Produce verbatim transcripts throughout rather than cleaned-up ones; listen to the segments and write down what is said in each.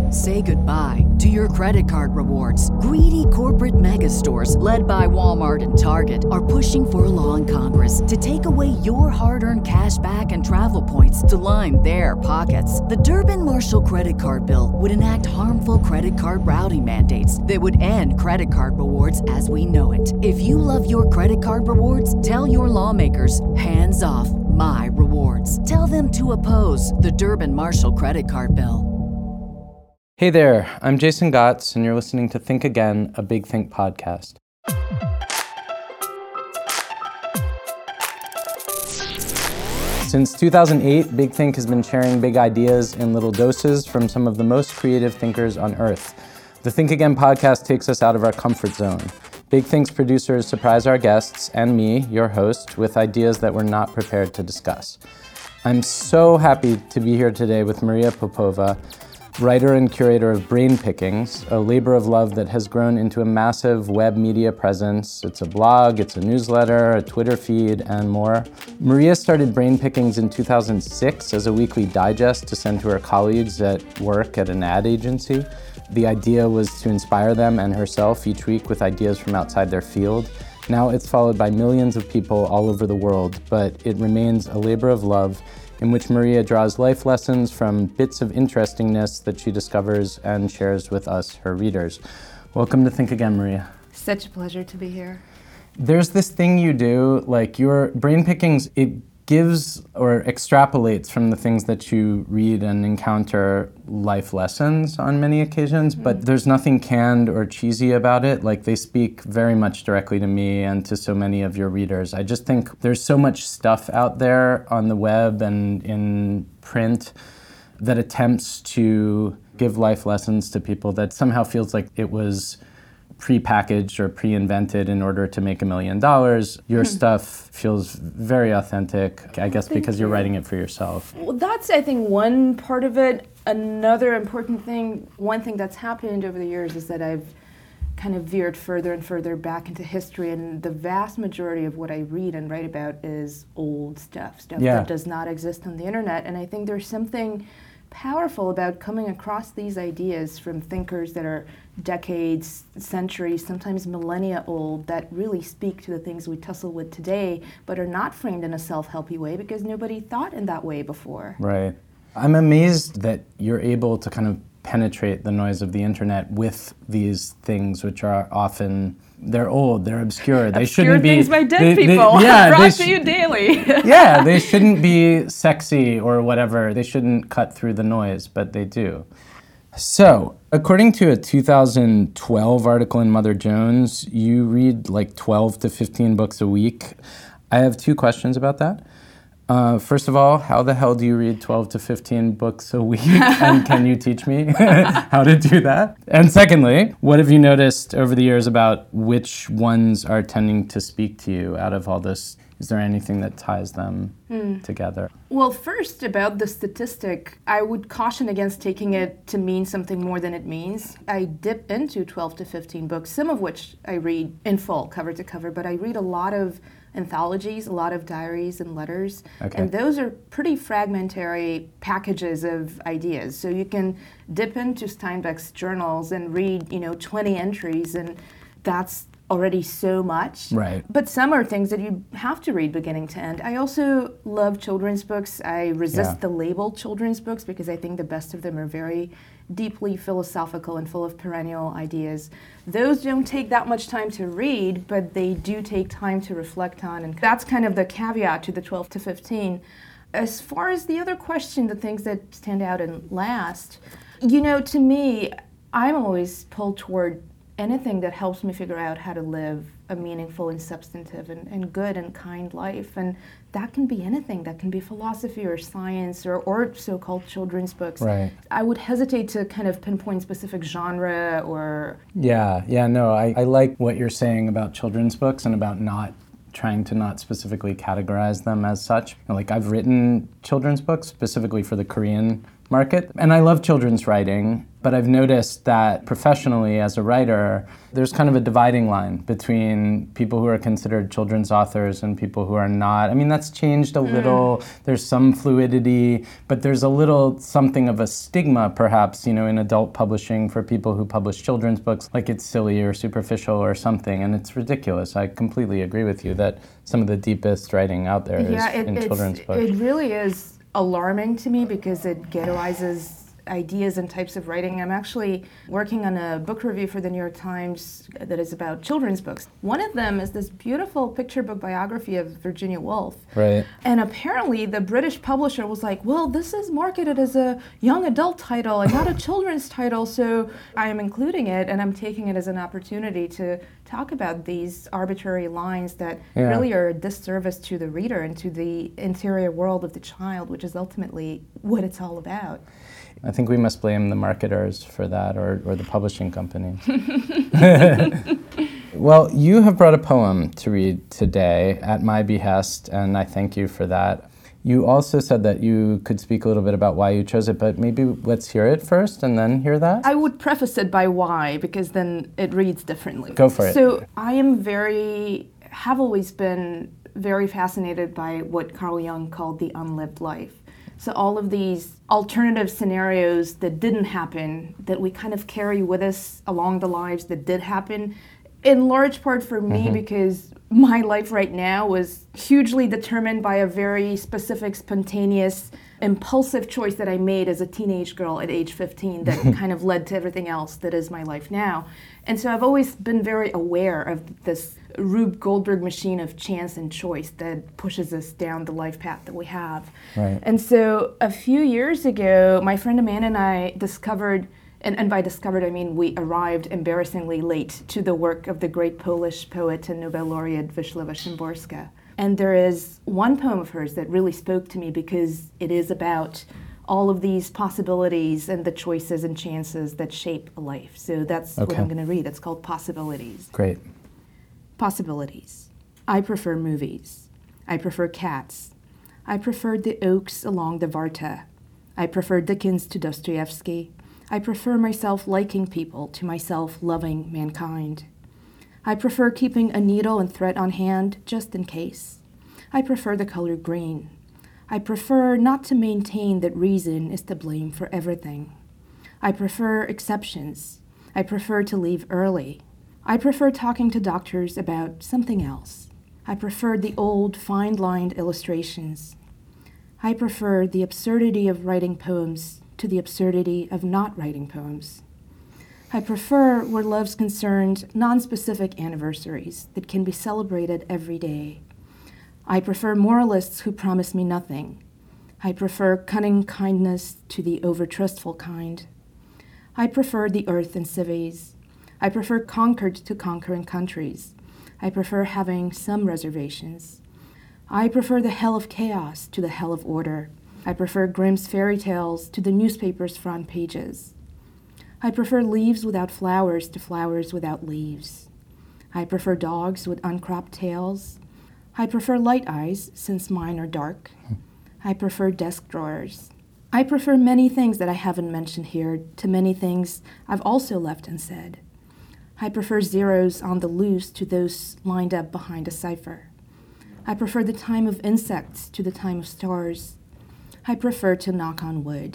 Say goodbye to your credit card rewards. Greedy corporate mega stores, led by Walmart and Target, are pushing for a law in Congress to take away your hard-earned cash back and travel points to line their pockets. The Durbin-Marshall credit card bill would enact harmful credit card routing mandates that would end credit card rewards as we know it. If you love your credit card rewards, tell your lawmakers, hands off my rewards. Tell them to oppose the Durbin-Marshall credit card bill. Hey there, I'm Jason Gotts, and you're listening to Think Again, a Big Think podcast. Since two thousand eight, Big Think has been sharing big ideas in little doses from some of the most creative thinkers on Earth. The Think Again podcast takes us out of our comfort zone. Big Think's producers surprise our guests and me, your host, with ideas that we're not prepared to discuss. I'm so happy to be here today with Maria Popova, writer and curator of Brain Pickings, a labor of love that has grown into a massive web media presence. It's a blog, it's a newsletter, a Twitter feed, and more. Maria started Brain Pickings in two thousand six as a weekly digest to send to her colleagues at work at an ad agency. The idea was to inspire them and herself each week with ideas from outside their field. Now it's followed by millions of people all over the world, but it remains a labor of love in which Maria draws life lessons from bits of interestingness that she discovers and shares with us, her readers. Welcome to Think Again, Maria. Such a pleasure to be here. There's this thing you do, like your Brain Pickings, it gives or extrapolates from the things that you read and encounter life lessons on many occasions, mm-hmm. but there's nothing canned or cheesy about it. Like, they speak very much directly to me and to so many of your readers. I just think there's so much stuff out there on the web and in print that attempts to give life lessons to people that somehow feels like it was pre-packaged or pre-invented in order to make a million dollars. Your mm-hmm. stuff feels very authentic, I guess, Thank because you're you. writing it for yourself. Well, that's, I think, one part of it. Another important thing, one thing that's happened over the years is that I've kind of veered further and further back into history, and the vast majority of what I read and write about is old stuff, stuff yeah. that does not exist on the internet. And I think there's something powerful about coming across these ideas from thinkers that are decades, centuries, sometimes millennia old, that really speak to the things we tussle with today, but are not framed in a self-helpy way because nobody thought in that way before. Right. I'm amazed that you're able to kind of penetrate the noise of the internet with these things, which are often, they're old, they're obscure. They obscure shouldn't things be by dead they, people. They, yeah, brought sh- to you daily. yeah, they shouldn't be sexy or whatever. They shouldn't cut through the noise, but they do. So, according to a two thousand twelve article in Mother Jones, you read like twelve to fifteen books a week. I have two questions about that. Uh, first of all, how the hell do you read twelve to fifteen books a week? And can you teach me how to do that? And secondly, what have you noticed over the years about which ones are tending to speak to you out of all this? Is there anything that ties them mm. together? Well, first, about the statistic, I would caution against taking it to mean something more than it means. I dip into twelve to fifteen books, some of which I read in full, cover to cover, but I read a lot of anthologies, a lot of diaries and letters, okay. and those are pretty fragmentary packages of ideas. So you can dip into Steinbeck's journals and read, you know, twenty entries, and that's already so much. Right. But some are things that you have to read beginning to end. I also love children's books. I resist yeah. the label children's books because I think the best of them are very deeply philosophical and full of perennial ideas. Those don't take that much time to read, but they do take time to reflect on, and that's kind of the caveat to the twelve to fifteen. As far as the other question, the things that stand out and last, you know, to me, I'm always pulled toward anything that helps me figure out how to live a meaningful and substantive and, and good and kind life. And that can be anything. That can be philosophy or science or, or so-called children's books. Right. I would hesitate to kind of pinpoint specific genre or... Yeah, yeah, no, I, I like what you're saying about children's books and about not trying to not specifically categorize them as such. Like, I've written children's books specifically for the Korean market. And I love children's writing, but I've noticed that professionally as a writer, there's kind of a dividing line between people who are considered children's authors and people who are not. I mean, that's changed a little. Mm. There's some fluidity, but there's a little something of a stigma, perhaps, you know, in adult publishing for people who publish children's books, like it's silly or superficial or something, and it's ridiculous. I completely agree with you that some of the deepest writing out there yeah, is it, in children's books. It really is alarming to me because it ghettoizes ideas and types of writing. I'm actually working on a book review for the New York Times that is about children's books. One of them is this beautiful picture book biography of Virginia Woolf. Right. And apparently the British publisher was like, well, this is marketed as a young adult title and not a children's title, so I am including it, and I'm taking it as an opportunity to talk about these arbitrary lines that yeah. really are a disservice to the reader and to the interior world of the child, which is ultimately what it's all about. I think we must blame the marketers for that, or, or the publishing company. Well, you have brought a poem to read today at my behest, and I thank you for that. You also said that you could speak a little bit about why you chose it, but maybe let's hear it first and then hear that? I would preface it by why, because then it reads differently. Go for it. So I am very, have always been very fascinated by what Carl Jung called the unlived life. So all of these alternative scenarios that didn't happen, that we kind of carry with us along the lives that did happen, in large part for me mm-hmm. because my life right now was hugely determined by a very specific, spontaneous, impulsive choice that I made as a teenage girl at age fifteen that kind of led to everything else that is my life now. And so I've always been very aware of this Rube Goldberg machine of chance and choice that pushes us down the life path that we have. Right. And so a few years ago, my friend Amanda and I discovered, and, and by discovered I mean we arrived embarrassingly late to the work of the great Polish poet and Nobel laureate Wisława Szymborska. And there is one poem of hers that really spoke to me because it is about all of these possibilities and the choices and chances that shape a life. So that's okay. what I'm going to read. It's called Possibilities. Great. Possibilities. I prefer movies. I prefer cats. I prefer the oaks along the Varta. I prefer Dickens to Dostoevsky. I prefer myself liking people to myself loving mankind. I prefer keeping a needle and thread on hand just in case. I prefer the color green. I prefer not to maintain that reason is to blame for everything. I prefer exceptions. I prefer to leave early. I prefer talking to doctors about something else. I prefer the old fine-lined illustrations. I prefer the absurdity of writing poems to the absurdity of not writing poems. I prefer, where love's concerned, non-specific anniversaries that can be celebrated every day. I prefer moralists who promise me nothing. I prefer cunning kindness to the over-trustful kind. I prefer the earth in cities. I prefer conquered to conquering countries. I prefer having some reservations. I prefer the hell of chaos to the hell of order. I prefer Grimm's fairy tales to the newspaper's front pages. I prefer leaves without flowers to flowers without leaves. I prefer dogs with uncropped tails. I prefer light eyes, since mine are dark. I prefer desk drawers. I prefer many things that I haven't mentioned here to many things I've also left unsaid. I prefer zeros on the loose to those lined up behind a cipher. I prefer the time of insects to the time of stars. I prefer to knock on wood.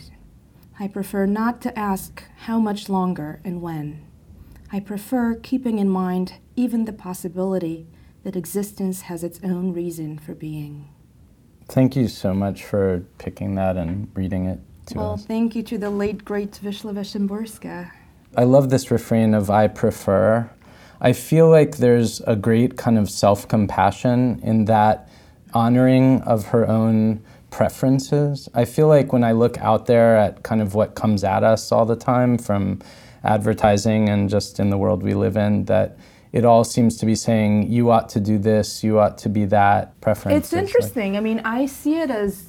I prefer not to ask how much longer and when. I prefer keeping in mind even the possibility that existence has its own reason for being. Thank you so much for picking that and reading it to well, us. Well, thank you to the late, great Wisława Szymborska. I love this refrain of I prefer. I feel like there's a great kind of self-compassion in that honoring of her own preferences. I feel like when I look out there at kind of what comes at us all the time from advertising and just in the world we live in, that it all seems to be saying, you ought to do this, you ought to be that, preferences. It's interesting. Like, I mean, I see it as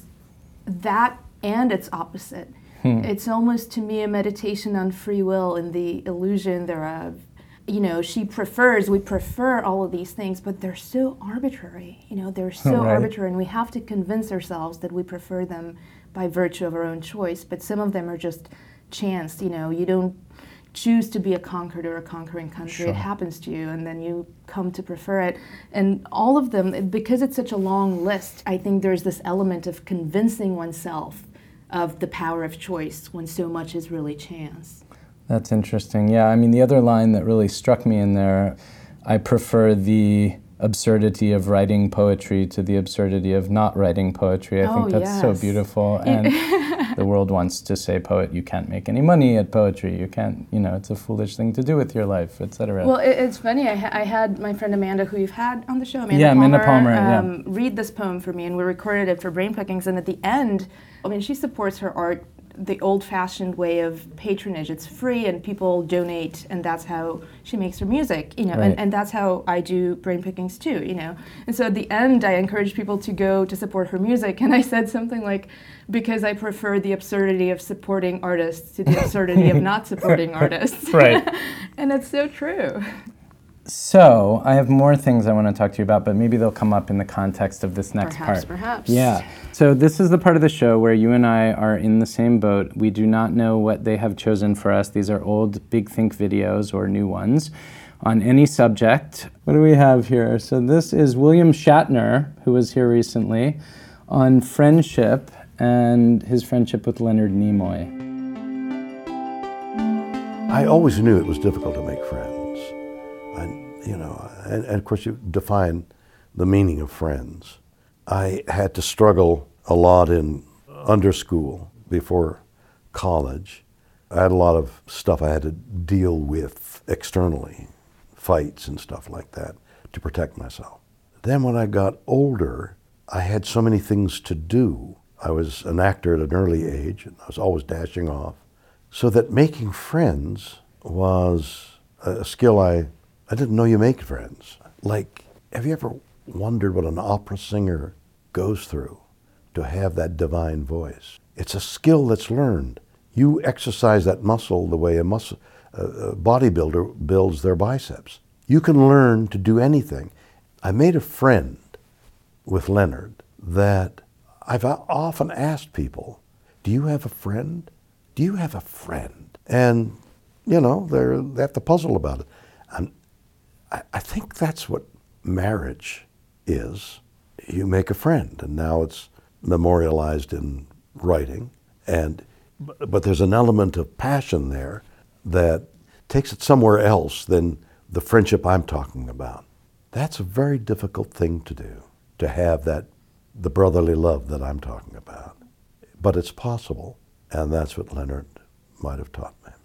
that and its opposite. Hmm. It's almost, to me, a meditation on free will and the illusion thereof. You know, she prefers, we prefer all of these things, but they're so arbitrary. You know, they're so right. arbitrary, and we have to convince ourselves that we prefer them by virtue of our own choice, but some of them are just chance. You know, you don't choose to be a conquered or a conquering country. Sure. It happens to you, and then you come to prefer it. And all of them, because it's such a long list, I think there's this element of convincing oneself of the power of choice when so much is really chance. That's interesting. Yeah, I mean, the other line that really struck me in there, I prefer the absurdity of writing poetry to the absurdity of not writing poetry. I oh, think that's yes. so beautiful. And the world wants to say, poet, you can't make any money at poetry. You can't, you know, it's a foolish thing to do with your life, et cetera. Well, it, it's funny. I, ha- I had my friend Amanda, who you've had on the show, Amanda yeah, Palmer, Amanda Palmer um, yeah. read this poem for me, and we recorded it for Brain Pickings. And at the end, I mean, she supports her art the old-fashioned way of patronage. It's free and people donate, and that's how she makes her music, you know, right. and, and that's how I do Brain Pickings too, you know. And so at the end, I encourage people to go to support her music, and I said something like, because I prefer the absurdity of supporting artists to the absurdity of not supporting artists. Right. And it's so true. So, I have more things I want to talk to you about, but maybe they'll come up in the context of this next perhaps, part. Perhaps, Yeah. So this is the part of the show where you and I are in the same boat. We do not know what they have chosen for us. These are old Big Think videos or new ones on any subject. What do we have here? So this is William Shatner, who was here recently, on friendship and his friendship with Leonard Nimoy. I always knew it was difficult to make friends. I, you know, and, and of course you define the meaning of friends. I had to struggle a lot in underschool before college. I had a lot of stuff I had to deal with externally, fights and stuff like that, to protect myself. Then when I got older, I had so many things to do. I was an actor at an early age, and I was always dashing off. So that making friends was a skill I I didn't know you make friends. Like, have you ever wondered what an opera singer goes through to have that divine voice? It's a skill that's learned. You exercise that muscle the way a muscle, a bodybuilder builds their biceps. You can learn to do anything. I made a friend with Leonard that I've often asked people, do you have a friend? Do you have a friend? And, you know, they're, they have to puzzle about it. And I, I think that's what marriage is. You make a friend, and now it's memorialized in writing. And but there's an element of passion there that takes it somewhere else than the friendship I'm talking about. That's a very difficult thing to do, to have that, the brotherly love that I'm talking about. But it's possible, and that's what Leonard might have taught me.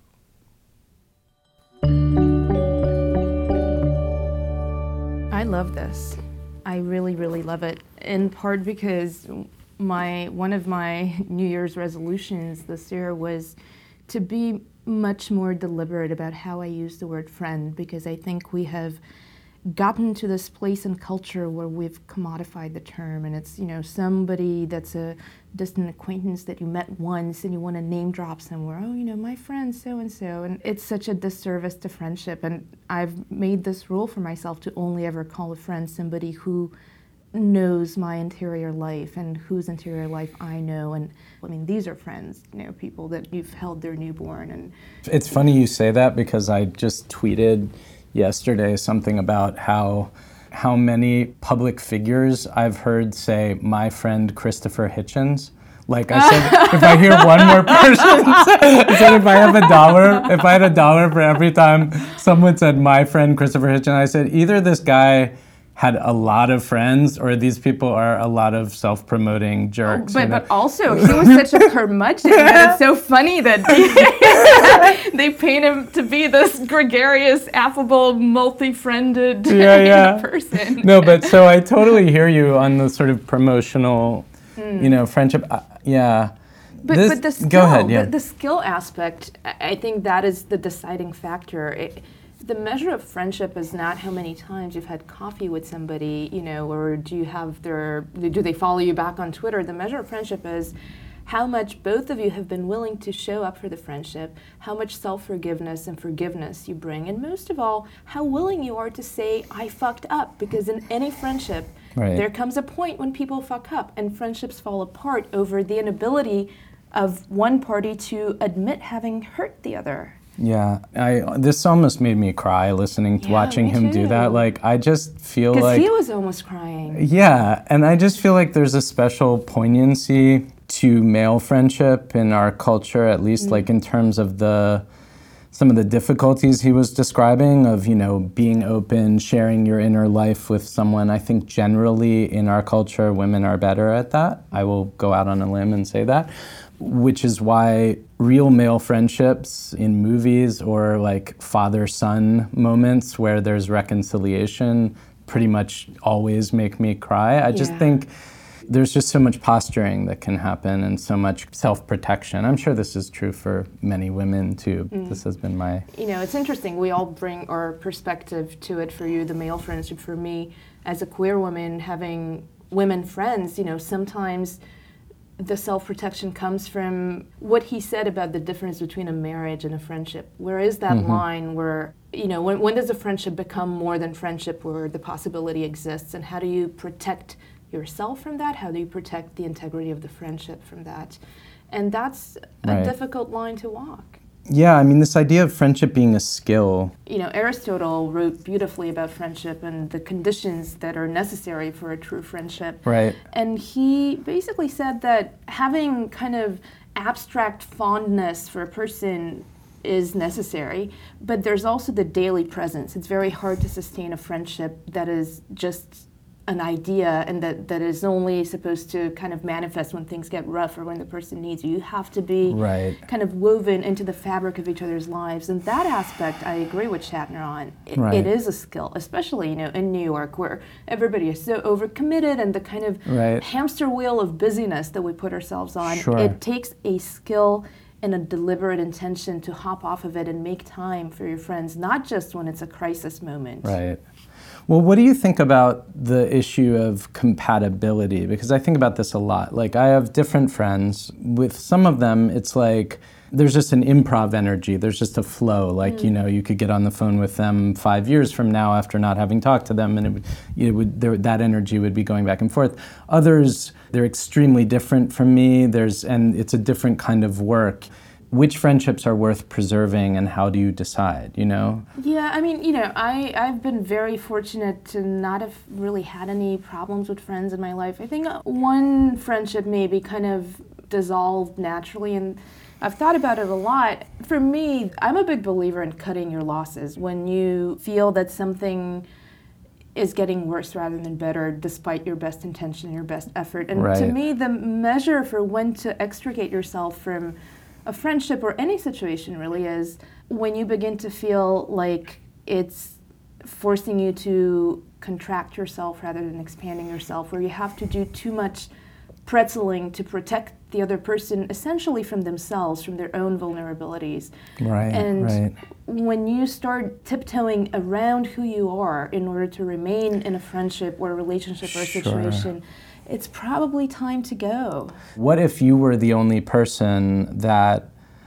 I love this. I really, really love it. In part because my one of my New Year's resolutions this year was to be much more deliberate about how I use the word friend, because I think we have gotten to this place in culture where we've commodified the term, and it's, you know, somebody that's a distant acquaintance that you met once and you want to name drop somewhere. Oh, you know, my friend so-and-so. And it's such a disservice to friendship. And I've made this rule for myself to only ever call a friend somebody who knows my interior life and whose interior life I know. And I mean, these are friends, you know, people that you've held their newborn. And it's funny you say that, because I just tweeted yesterday something about how how many public figures I've heard say, my friend Christopher Hitchens. Like I said, if I hear one more person, I said if I have a dollar, if I had a dollar for every time someone said my friend Christopher Hitchens, I said either this guy had a lot of friends, or these people are a lot of self-promoting jerks. Oh, but, you know? but also, he was such a curmudgeon that it's so funny that they, they paint him to be this gregarious, affable, multi-friended yeah, yeah. person. No, but so I totally hear you on the sort of promotional, mm. you know, friendship. Uh, yeah. But, this, but the skill, go ahead, yeah. the, the skill aspect, I think that is the deciding factor. It, The measure of friendship is not how many times you've had coffee with somebody, you know, or do you have their, do they follow you back on Twitter? The measure of friendship is how much both of you have been willing to show up for the friendship, how much self-forgiveness and forgiveness you bring, and most of all, how willing you are to say, I fucked up, because in any friendship, Right. There comes a point when people fuck up and friendships fall apart over the inability of one party to admit having hurt the other. Yeah, I this almost made me cry listening to Yeah, watching me him do too. that. Like, I just feel Because like he was almost crying. yeah, and I just feel like there's a special poignancy to male friendship in our culture, at least Mm. like in terms of the some of the difficulties he was describing of, you know, being open, sharing your inner life with someone. I think generally in our culture, women are better at that. I will go out on a limb and say that, which is why real male friendships in movies or like father-son moments where there's reconciliation pretty much always make me cry. I just Yeah. think there's just so much posturing that can happen and so much self-protection. I'm sure this is true for many women too. Mm. This has been my... You know, it's interesting. We all bring our perspective to it. For you, the male friendship. For me, as a queer woman, having women friends, you know, sometimes the self-protection comes from what he said about the difference between a marriage and a friendship. Where is that Mm-hmm. line where, you know, when, when does a friendship become more than friendship, where the possibility exists, and how do you protect yourself from that? How do you protect the integrity of the friendship from that? And that's a Right. difficult line to walk. Yeah, I mean, this idea of friendship being a skill. You know, Aristotle wrote beautifully about friendship and the conditions that are necessary for a true friendship. Right. And he basically said that having kind of abstract fondness for a person is necessary, but there's also the daily presence. It's very hard to sustain a friendship that is just an idea and that, that is only supposed to kind of manifest when things get rough or when the person needs you. You have to be Right. kind of woven into the fabric of each other's lives. And that aspect, I agree with Shatner on. It, Right. it is a skill, especially, you know, in New York, where everybody is so overcommitted and the kind of Right. hamster wheel of busyness that we put ourselves on. Sure. It takes a skill and a deliberate intention to hop off of it and make time for your friends, not just when it's a crisis moment. Right. Well, what do you think about the issue of compatibility? Because I think about this a lot. Like, I have different friends. With some of them, it's like there's just an improv energy. There's just a flow. Like, mm. you know, you could get on the phone with them five years from now after not having talked to them, and it would, it would there, that energy would be going back and forth. Others, they're extremely different from me. There's and it's a different kind of work. Which friendships are worth preserving, and how do you decide, you know? Yeah, I mean, you know, I, I've been very fortunate to not have really had any problems with friends in my life. I think one friendship maybe kind of dissolved naturally, and I've thought about it a lot. For me, I'm a big believer in cutting your losses. When you feel that something is getting worse rather than better, despite your best intention and your best effort. And Right. to me, the measure for when to extricate yourself from a friendship or any situation really is when you begin to feel like it's forcing you to contract yourself rather than expanding yourself, where you have to do too much pretzeling to protect the other person essentially from themselves, from their own vulnerabilities. Right, and right. when you start tiptoeing around who you are in order to remain in a friendship or a relationship or a Sure. situation, it's probably time to go. What if you were the only person that,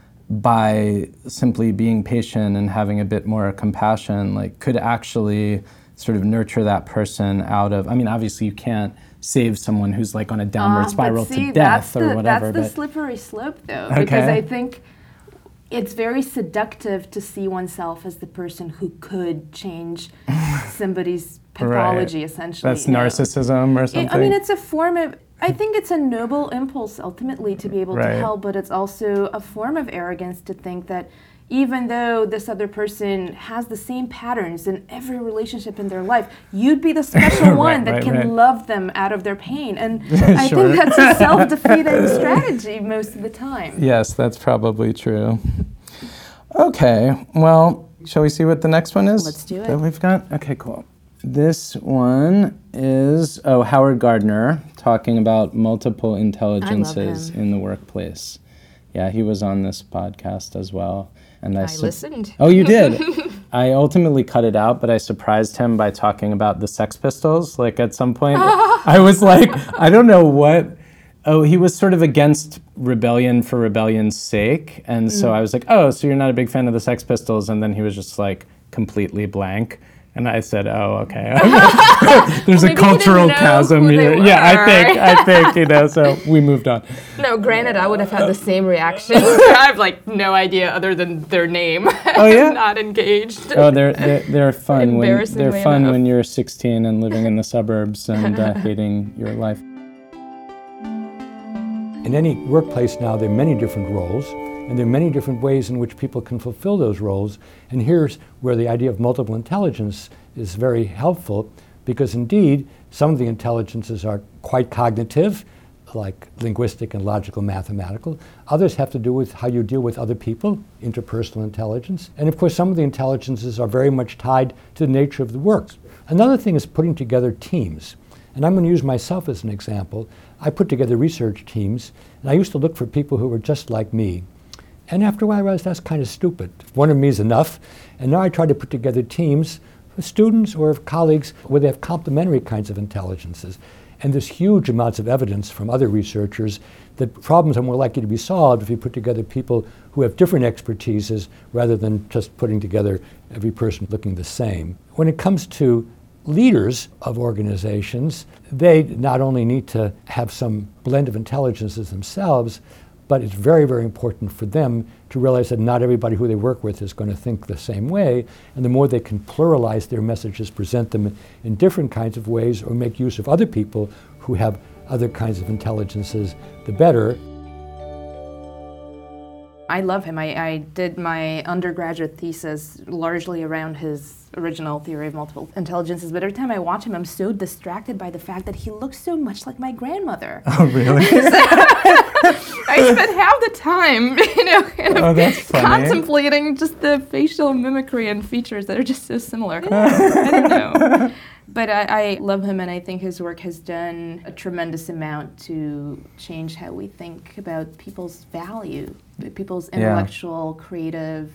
by simply being patient and having a bit more compassion, like could actually sort of nurture that person out of, I mean, obviously you can't save someone who's like on a downward Uh, spiral but see, to death that's or the, whatever. That's the but slippery slope, though, Okay. because I think it's very seductive to see oneself as the person who could change somebody's pathology, Right. essentially. That's you know. narcissism or It- something? I mean, it's a form of, I think it's a noble impulse ultimately to be able Right. to help, but it's also a form of arrogance to think that even though this other person has the same patterns in every relationship in their life, you'd be the special Right, one that right, can right. love them out of their pain. And I Sure. think that's a self-defeating strategy most of the time. Yes, that's probably true. Okay, well, shall we see what the next one is? Let's do it. That we've got? Okay, cool. This one is, oh, Howard Gardner talking about multiple intelligences him. in the workplace. Yeah, he was on this podcast as well. And I, I su- listened. Oh, you did? I ultimately cut it out, but I surprised him by talking about the Sex Pistols. Like at some point, I was like, I don't know what. Oh, he was sort of against rebellion for rebellion's sake. And so I was like, oh, so you're not a big fan of the Sex Pistols? And then he was just like completely blank. And I said, "Oh, okay." There's Well, a cultural chasm here. Yeah, I think, I think, you know. So we moved on. No, granted, I would have had the same reaction. I have like no idea other than their name. Oh yeah. Not engaged. Oh, they're they're, they're fun when they're Embarrassingly fun enough. when you're sixteen and living in the suburbs and uh, hating your life. In any workplace now, there are many different roles, and there are many different ways in which people can fulfill those roles. And here's where the idea of multiple intelligence is very helpful, because indeed, some of the intelligences are quite cognitive, like linguistic and logical mathematical. Others have to do with how you deal with other people, interpersonal intelligence. And of course, some of the intelligences are very much tied to the nature of the work. Another thing is putting together teams. And I'm going to use myself as an example. I put together research teams, and I used to look for people who were just like me. And after a while, I realized that's kind of stupid. One of me is enough. And now I try to put together teams of students or of colleagues where they have complementary kinds of intelligences. And there's huge amounts of evidence from other researchers that problems are more likely to be solved if you put together people who have different expertises rather than just putting together every person looking the same. When it comes to leaders of organizations, they not only need to have some blend of intelligences themselves, but it's very, very important for them to realize that not everybody who they work with is going to think the same way, and the more they can pluralize their messages, present them in different kinds of ways, or make use of other people who have other kinds of intelligences, the better. I love him. I, I did my undergraduate thesis largely around his original theory of multiple intelligences, but every time I watch him, I'm so distracted by the fact that he looks so much like my grandmother. Oh, really? I spent half the time, you know, kind of Oh, that's funny. contemplating just the facial mimicry and features that are just so similar. I don't know. But I, I love him, and I think his work has done a tremendous amount to change how we think about people's value, people's intellectual, yeah. creative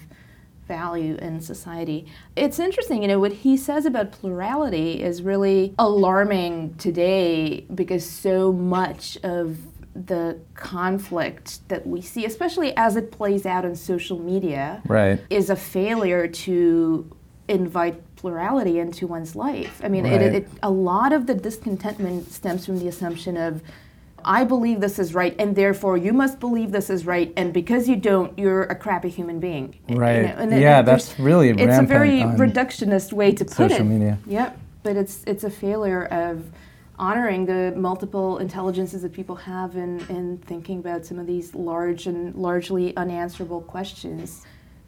value in society. It's interesting, you know, what he says about plurality is really alarming today, because so much of the conflict that we see, especially as it plays out in social media, right. is a failure to invite plurality into one's life. I mean, right. it, it, a lot of the discontentment stems from the assumption of, I believe this is right, and therefore you must believe this is right, and because you don't, you're a crappy human being. Right. You know, and yeah, it, that's really it's rampant a very on reductionist way to put it. social media. Yep. But it's it's a failure of honoring the multiple intelligences that people have in, in thinking about some of these large and largely unanswerable questions.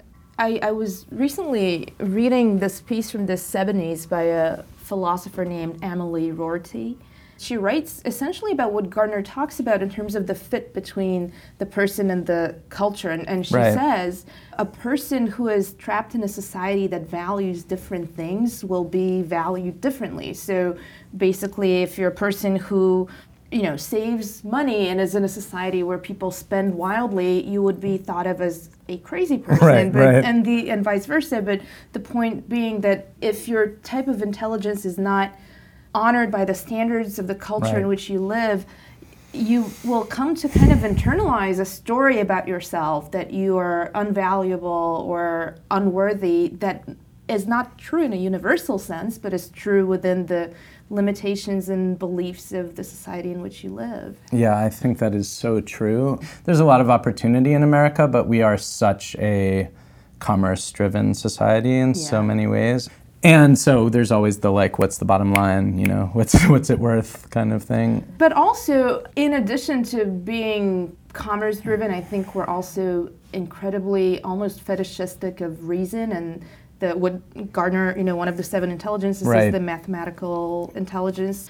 I, I was recently reading this piece from the seventies by a philosopher named Emily Rorty. She writes essentially about what Gardner talks about in terms of the fit between the person and the culture. And, and she right. says, a person who is trapped in a society that values different things will be valued differently. So basically, if you're a person who you know, saves money and is in a society where people spend wildly, you would be thought of as a crazy person, right, but, right. and the and vice versa. But the point being that if your type of intelligence is not honored by the standards of the culture right. in which you live, you will come to kind of internalize a story about yourself that you are unvaluable or unworthy that is not true in a universal sense, but is true within the limitations and beliefs of the society in which you live. Yeah, I think that is so true. There's a lot of opportunity in America, but we are such a commerce-driven society in yeah. so many ways. And so there's always the like, what's the bottom line, you know, what's what's it worth kind of thing. But also, in addition to being commerce-driven, I think we're also incredibly almost fetishistic of reason, and the what Gardner, you know, one of the seven intelligences right. is the mathematical intelligence.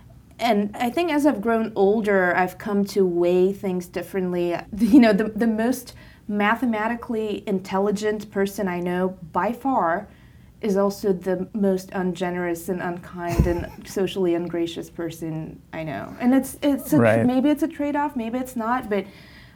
And I think as I've grown older, I've come to weigh things differently. You know, the the most mathematically intelligent person I know by far is also the most ungenerous and unkind and socially ungracious person I know. And it's it's a, right. maybe it's a trade-off, maybe it's not, but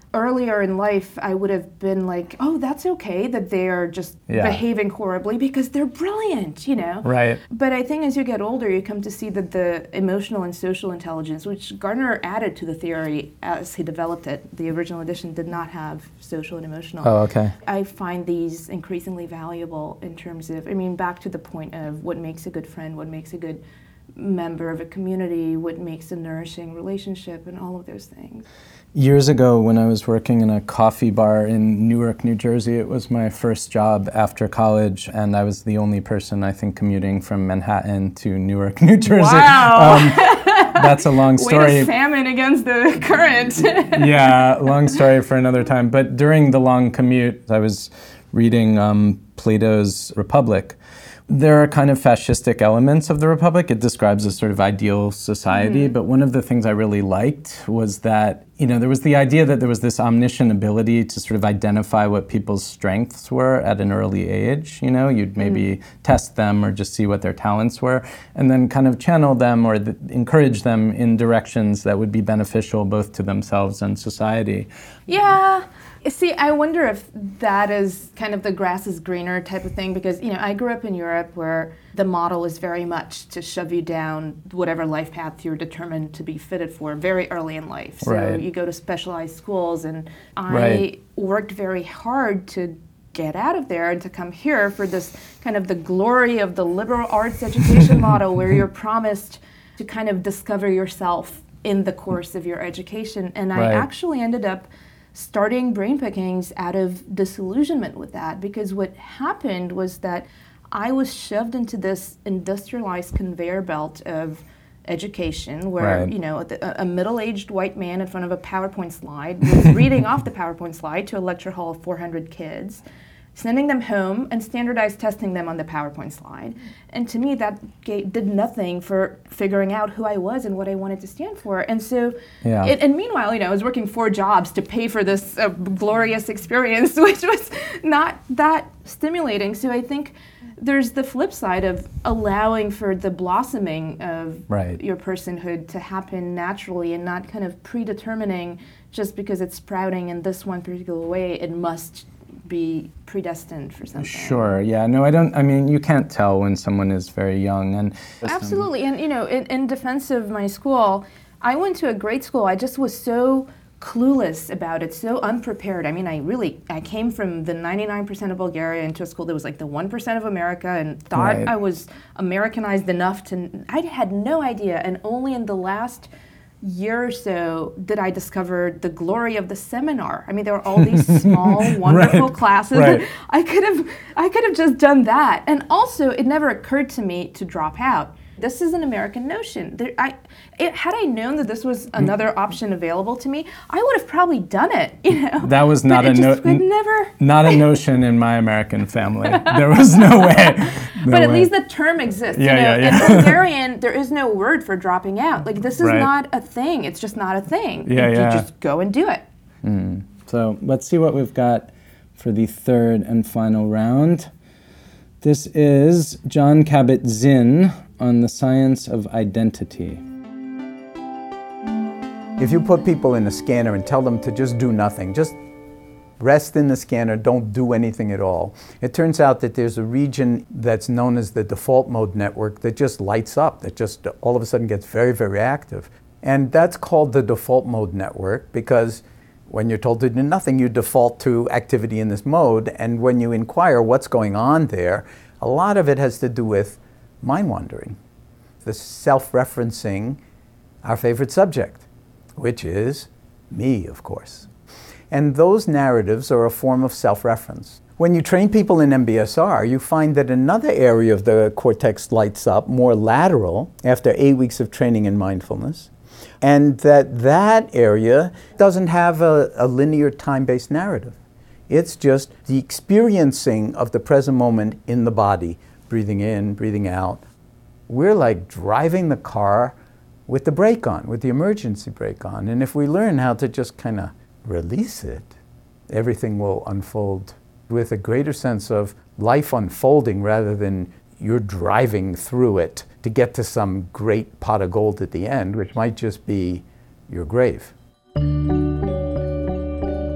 earlier in life, I would have been like, oh, that's okay that they are just Yeah. behaving horribly because they're brilliant, you know? Right. But I think as you get older, you come to see that the emotional and social intelligence, which Gardner added to the theory as he developed it, the original edition did not have social and emotional. Oh, okay. I find these increasingly valuable in terms of, I mean, back to the point of what makes a good friend, what makes a good member of a community, what makes a nourishing relationship, and all of those things. Years ago, when I was working in a coffee bar in Newark, New Jersey, it was my first job after college, and I was the only person, I think, commuting from Manhattan to Newark, New Jersey. Wow! Um, that's a long story. Way to salmon against the current. Yeah, long story for another time. But during the long commute, I was reading um, Plato's Republic. There are kind of fascistic elements of the Republic. It describes a sort of ideal society, mm-hmm. but one of the things I really liked was that, you know, there was the idea that there was this omniscient ability to sort of identify what people's strengths were at an early age. You know, you'd maybe mm. test them or just see what their talents were, and then kind of channel them or th- encourage them in directions that would be beneficial both to themselves and society. Yeah. See, I wonder if that is kind of the grass is greener type of thing, because, you know, I grew up in Europe where the model is very much to shove you down whatever life path you're determined to be fitted for very early in life. So right. you go to specialized schools, and I right. worked very hard to get out of there and to come here for this kind of the glory of the liberal arts education model where you're promised to kind of discover yourself in the course of your education. And right. I actually ended up starting Brain Pickings out of disillusionment with that, because what happened was that I was shoved into this industrialized conveyor belt of education where, right. you know, a, a middle-aged white man in front of a PowerPoint slide was reading off the PowerPoint slide to a lecture hall of four hundred kids, sending them home and standardized testing them on the PowerPoint slide. And to me, that gave, did nothing for figuring out who I was and what I wanted to stand for. And so, yeah. it, and meanwhile, you know, I was working four jobs to pay for this uh, glorious experience, which was not that stimulating. So I think there's the flip side of allowing for the blossoming of right. your personhood to happen naturally and not kind of predetermining just because it's sprouting in this one particular way, it must be predestined for something. Sure, yeah. No, I don't, I mean, you can't tell when someone is very young. And absolutely, and you know, in, in defense of my school, I went to a great school. I just was so clueless about it, so unprepared. I mean, I really, I came from the ninety-nine percent of Bulgaria into a school that was like the one percent of America and thought right. I was Americanized enough to, I had no idea. And only in the last year or so did I discover the glory of the seminar. I mean, there were all these small, wonderful right. classes. Right. I could have, I could have just done that. And also, it never occurred to me to drop out. This is an American notion. There, I, it, had I known that this was another option available to me, I would have probably done it. You know, that was not but a just, no, never. Not a notion in my American family. There was no way. No but at way. least the term exists. Yeah, you know? yeah, yeah. In Bulgarian, there is no word for dropping out. Like this is right. not a thing. It's just not a thing. Yeah, you, yeah. you just go and do it. Mm. So let's see what we've got for the third and final round. This is Jon Kabat-Zinn on the science of identity. If you put people in a scanner and tell them to just do nothing, just rest in the scanner, don't do anything at all, it turns out that there's a region that's known as the default mode network that just lights up, that just all of a sudden gets very, very active. And that's called the default mode network because when you're told to do nothing, you default to activity in this mode. And when you inquire what's going on there, a lot of it has to do with mind wandering, the self-referencing our favorite subject, which is me, of course. And those narratives are a form of self-reference. When you train people in M B S R, you find that another area of the cortex lights up, more lateral, after eight weeks of training in mindfulness, and that that area doesn't have a, a linear time-based narrative. It's just the experiencing of the present moment in the body, breathing in, breathing out. We're like driving the car with the brake on, with the emergency brake on. And if we learn how to just kind of release it, everything will unfold with a greater sense of life unfolding rather than you're driving through it to get to some great pot of gold at the end, which might just be your grave.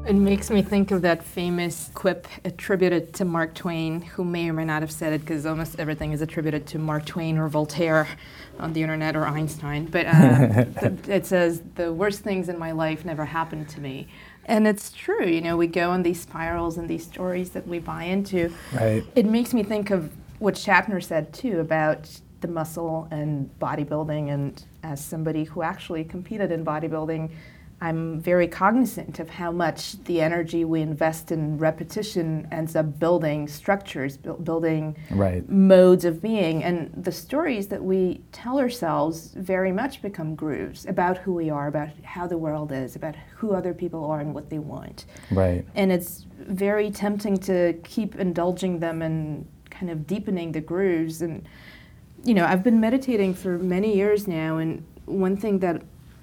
It makes me think of that famous quip attributed to Mark Twain, who may or may not have said it, because almost everything is attributed to Mark Twain or Voltaire on the internet, or Einstein. But uh, th- it says, the worst things in my life never happened to me. And it's true, you know, we go on these spirals and these stories that we buy into. Right. It makes me think of what Shatner said, too, about the muscle and bodybuilding. And as somebody who actually competed in bodybuilding, I'm very cognizant of how much the energy we invest in repetition ends up building structures, bu- building Right. modes of being. And the stories that we tell ourselves very much become grooves about who we are, about how the world is, about who other people are and what they want. Right. And it's very tempting to keep indulging them and kind of deepening the grooves. And, you know, I've been meditating for many years now, and one thing that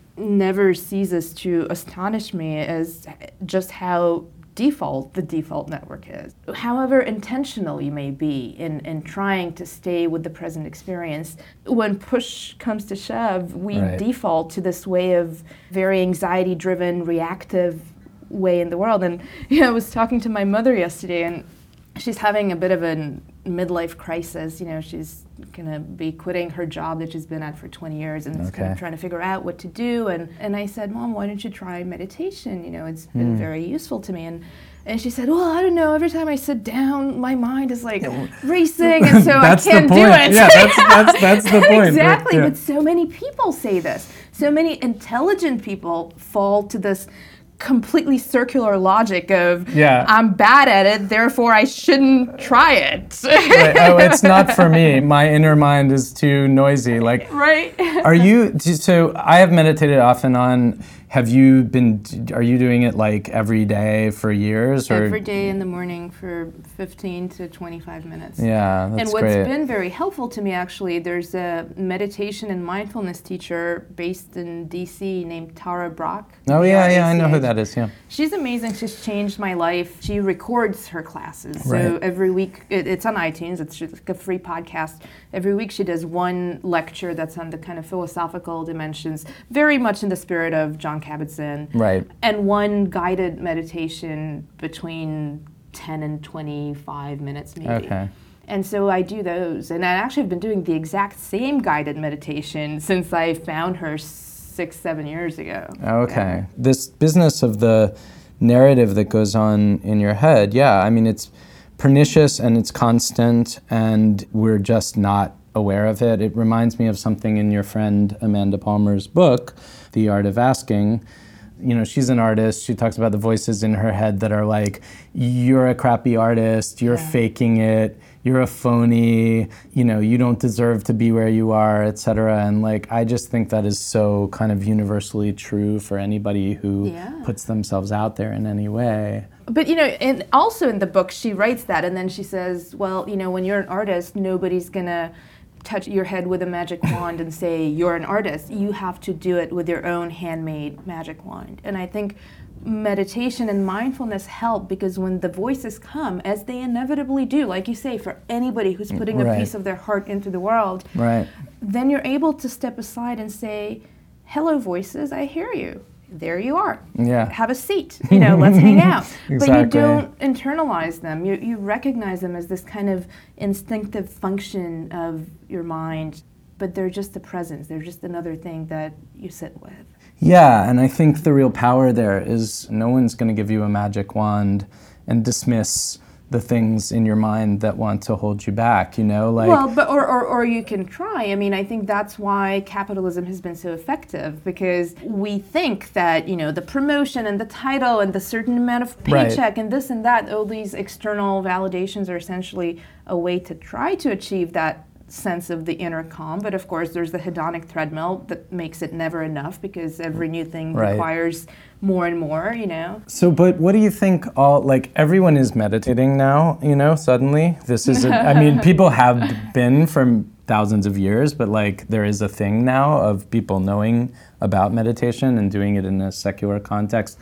never ceases to astonish me is just how default the default network is. However intentional you may be in, in trying to stay with the present experience, when push comes to shove, we Right. default to this way of very anxiety-driven, reactive way in the world. And you know, I was talking to my mother yesterday, and she's having a bit of a midlife crisis. You know, she's gonna be quitting her job that she's been at for twenty years, and is kind Okay. of trying to figure out what to do. And, and I said, Mom, why don't you try meditation? You know, it's been very useful to me. And and she said, well, I don't know, every time I sit down, my mind is like racing, and so I That's the can't do point. it. Yeah, that's that's that's the point. Exactly, Yeah. but so many people say this. So many intelligent people fall to this completely circular logic of, Yeah. I'm bad at it, therefore I shouldn't try it. Right. Oh, it's not for me. My inner mind is too noisy. Like, Right? are you? So I have meditated off and on. Have you been? Are you doing it like every day for years, or Every day in the morning for fifteen to twenty-five minutes. Yeah, that's And what's great. been very helpful to me, actually, there's a meditation and mindfulness teacher based in D C named Tara Brach. Oh yeah, yeah, I know who B R A C H. that is. Yeah. She's amazing. She's changed my life. She records her classes. So Right. every week, it, it's on iTunes. It's just like a free podcast. Every week she does one lecture that's on the kind of philosophical dimensions, very much in the spirit of Jon Kabat-Zinn. Right. And one guided meditation between ten and twenty-five minutes maybe. Okay. And so I do those. And I actually have been doing the exact same guided meditation since I found her six, seven years ago. Okay. This business of the narrative that goes on in your head, yeah, I mean, it's pernicious and it's constant, and we're just not aware of it. It reminds me of something in your friend Amanda Palmer's book, The Art of Asking. You know, she's an artist. She talks about the voices in her head that are like, you're a crappy artist, you're Yeah. faking it, you're a phony, you know, you don't deserve to be where you are, et cetera. And like, I just think that is so kind of universally true for anybody who Yeah. puts themselves out there in any way. But, you know, and also in the book, she writes that, and then she says, well, you know, when you're an artist, nobody's going to touch your head with a magic wand and say, you're an artist. You have to do it with your own handmade magic wand. And I think meditation and mindfulness help, because when the voices come, as they inevitably do, like you say, for anybody who's putting a Right. piece of their heart into the world, Right. then you're able to step aside and say, hello, voices, I hear you. There you are. Yeah. Have a seat. You know, let's hang out. But you Exactly. don't internalize them. You, you recognize them as this kind of instinctive function of your mind, but they're just a presence. They're just another thing that you sit with. Yeah, and I think the real power there is no one's going to give you a magic wand and dismiss the things in your mind that want to hold you back, you know? Like, Well, but or, or, or you can try. I mean, I think that's why capitalism has been so effective, because we think that, you know, the promotion and the title and the certain amount of Right. paycheck and this and that, all these external validations are essentially a way to try to achieve that sense of the inner calm. But of course, there's the hedonic treadmill that makes it never enough, because every new thing Right. requires more and more, you know? so, but what do you think all, like, everyone is meditating now, you know, suddenly? This is, a, I mean, people have been for thousands of years, but like, there is a thing now of people knowing about meditation and doing it in a secular context.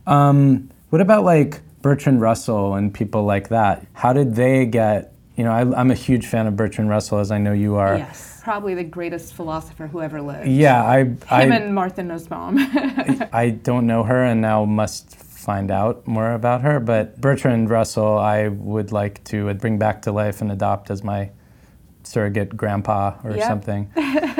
Um, what about like Bertrand Russell and people like that? How did they get, you know, I, I'm a huge fan of Bertrand Russell, as I know you are. Yes, probably the greatest philosopher who ever lived. Yeah, I, Him I, and Martha Nussbaum. I don't know her, and now must find out more about her. But Bertrand Russell, I would like to bring back to life and adopt as my surrogate grandpa or yep. something.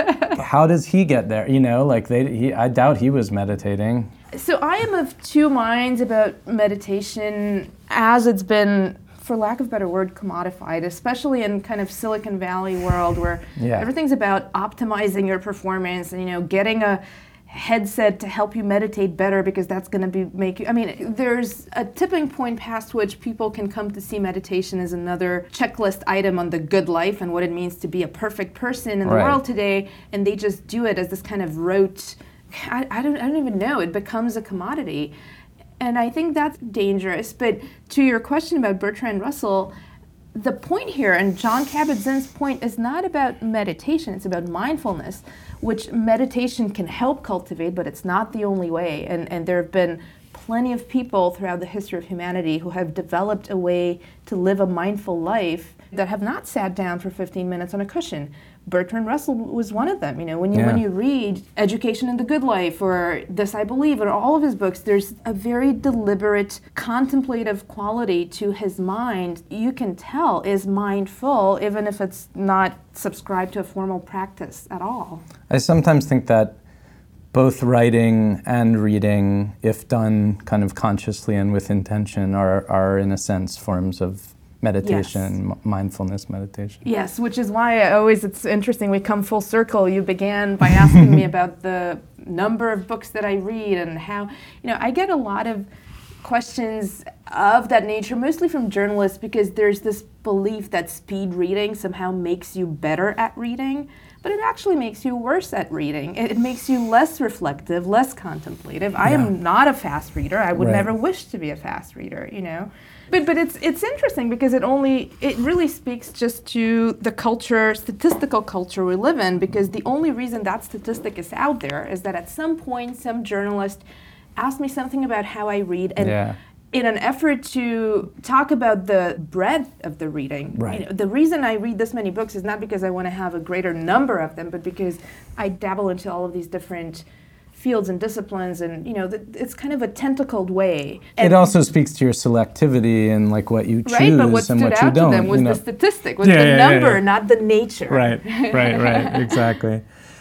How does he get there? You know, like they, he, I doubt he was meditating. So I am of two minds about meditation as it's been, for lack of a better word, commodified, especially in kind of Silicon Valley world where yeah. everything's about optimizing your performance and, you know, getting a headset to help you meditate better because that's going to be make you, I mean, there's a tipping point past which people can come to see meditation as another checklist item on the good life and what it means to be a perfect person in the right. world today, and they just do it as this kind of rote, I, I don't I don't even know, it becomes a commodity. And I think that's dangerous. But to your question about Bertrand Russell, the point here, and Jon Kabat-Zinn's point, is not about meditation, it's about mindfulness, which meditation can help cultivate, but it's not the only way. And, and there have been plenty of people throughout the history of humanity who have developed a way to live a mindful life that have not sat down for fifteen minutes on a cushion. Bertrand Russell was one of them. You know, when you yeah. when you read Education in the Good Life or This I Believe or all of his books, there's a very deliberate, contemplative quality to his mind. You can tell is mindful, even if it's not subscribed to a formal practice at all. I sometimes think that both writing and reading, if done kind of consciously and with intention, are, are in a sense forms of meditation, yes. m- mindfulness meditation. Yes, which is why I always, it's interesting, we come full circle. You began by asking me about the number of books that I read and how, you know, I get a lot of questions of that nature, mostly from journalists, because there's this belief that speed reading somehow makes you better at reading, but it actually makes you worse at reading. It, it makes you less reflective, less contemplative. I yeah. am not a fast reader. I would right. never wish to be a fast reader, you know. But but it's it's interesting because it only it really speaks just to the culture, statistical culture we live in, because the only reason that statistic is out there is that at some point some journalist asked me something about how I read, and yeah. in an effort to talk about the breadth of the reading. Right. You know, the reason I read this many books is not because I want to have a greater number of them, but because I dabble into all of these different fields and disciplines, and you know, the, it's kind of a tentacled way. And it also speaks to your selectivity and like what you choose right, but what and stood what you out don't. to them was you know. the statistic, was Yeah, the yeah, yeah, number, yeah. not the nature. Right, right, right, exactly.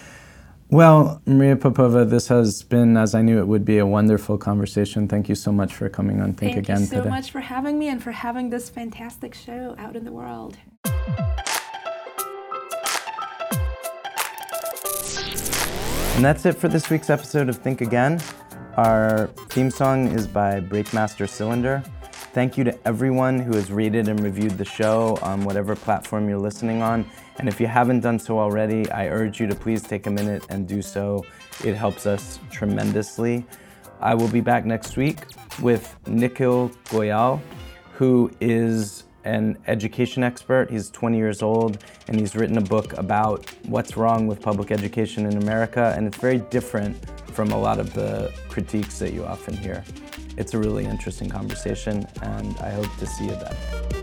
Well, Maria Popova, this has been, as I knew it would be, a wonderful conversation. Thank you so much for coming on Think Thank Again you so today. much for having me and for having this fantastic show out in the world. And that's it for this week's episode of Think Again. Our theme song is by Breakmaster Cylinder. Thank you to everyone who has rated and reviewed the show on whatever platform you're listening on. And if you haven't done so already, I urge you to please take a minute and do so. It helps us tremendously. I will be back next week with Nikhil Goyal, who is an education expert. He's twenty years old, and he's written a book about what's wrong with public education in America, and it's very different from a lot of the critiques that you often hear. It's a really interesting conversation, and I hope to see you then.